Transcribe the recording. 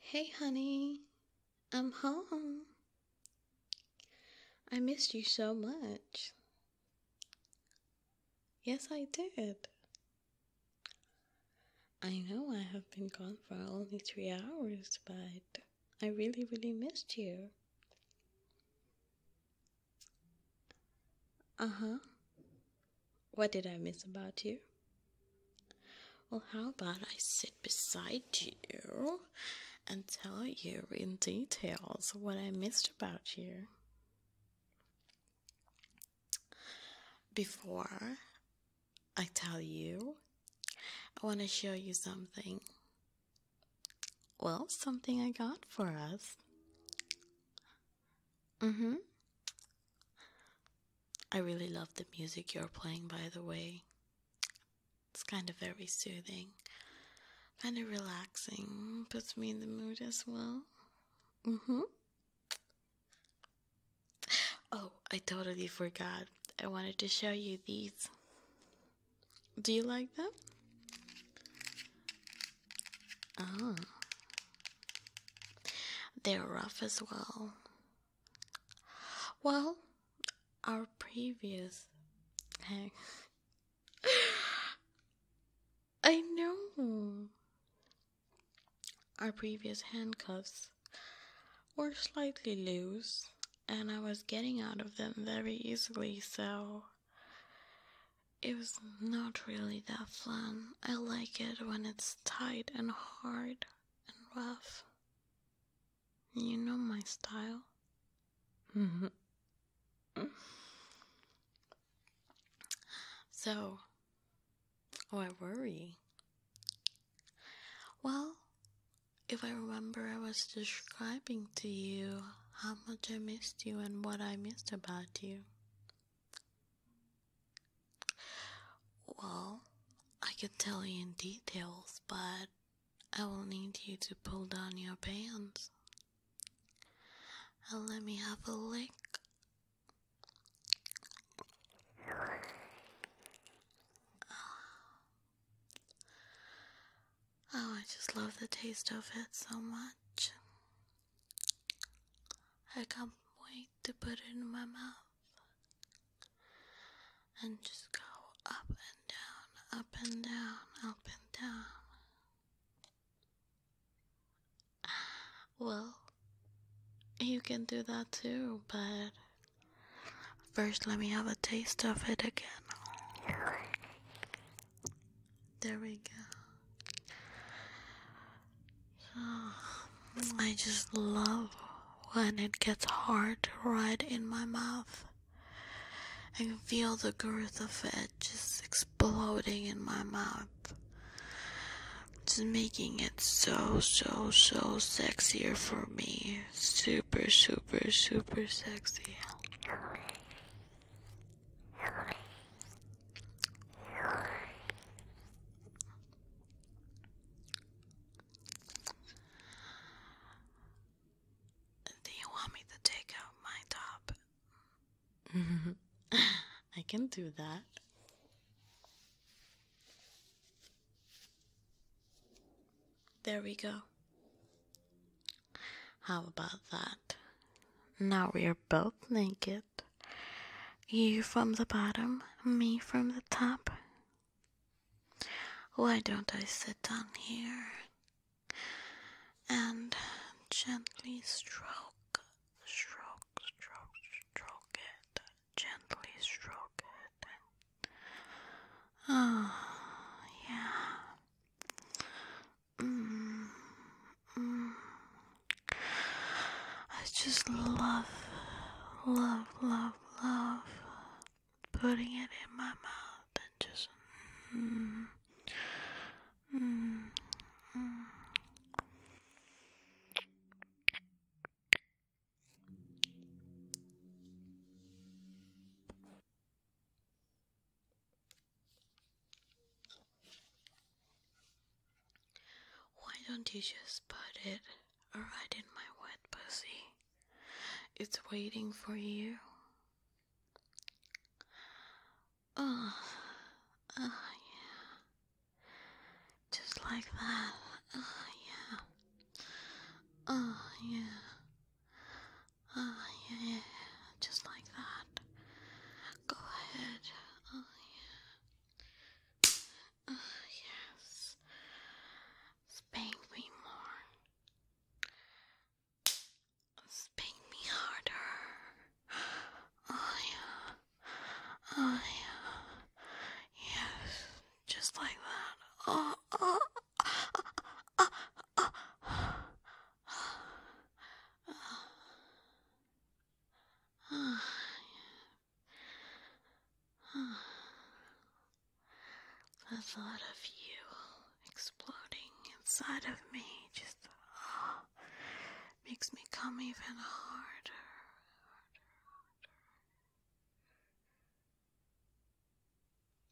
Hey, honey, I'm home. I missed you so much. Yes, I did. I know I have been gone for only 3 hours, but I really, really missed you. Uh huh. What did I miss about you? Well, how about I sit beside you and tell you in details what I missed about you? Before I tell you, I want to show you something. Well, something I got for us. I really love the music you're playing, by the way. It's kind of very soothing, kind of relaxing, puts me in the mood as well. Oh, I totally forgot. I wanted to show you these. Do you like them? Oh, they're rough as well. Well, our previous. Hey. I know. Our previous handcuffs were slightly loose, and I was getting out of them very easily, so it was not really that fun. I like it when it's tight and hard and rough. You know my style. So, why worry? Well, if I remember, I was describing to you how much I missed you and what I missed about you. Well, I could tell you in details, but I will need you to pull down your pants and let me have a lick. Oh, I just love the taste of it so much. I can't wait to put it in my mouth and just go up and down, up and down, up and down. Well, you can do that too, but first let me have a taste of it again. There we go. So, I just love when it gets hard right in my mouth. I can feel the girth of it just exploding in my mouth. Just making it so sexier for me. Super sexy. Do you want me to take out my top? I can do that. There we go. How about that? Now we are both naked. You from the bottom, me from the top. Why don't I sit down here and gently stroke it. Gently stroke it. Oh, yeah. I just love putting it in my mouth and just Why don't you just put it right in my wet pussy? It's waiting for you. Oh, yeah. Just like that. Oh, yeah. Oh, yeah. Oh, yeah, yeah. Just like that. Go ahead. Oh, yeah. Oh, yes. Spank me more. Spank me harder. Oh, yeah. Oh, yeah. Yes. Just like that. Oh, oh. The thought of you exploding inside of me just makes me come even harder.